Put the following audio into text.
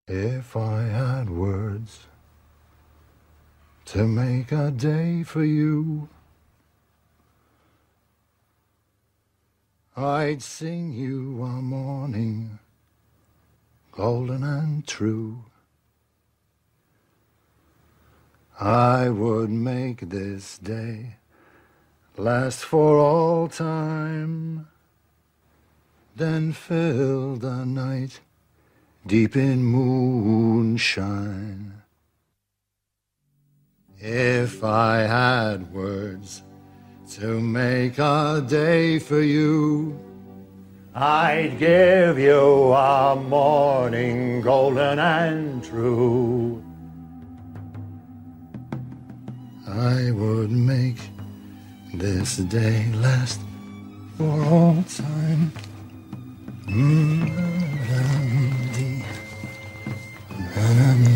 If I had words to make a day for you, I'd sing you a morning, golden and true. I would make this day last for all time, then fill the night deep in moonshine. If I had words to make a day for you, I'd give you a morning golden and true. I would make this day last for all time. Mm-hmm.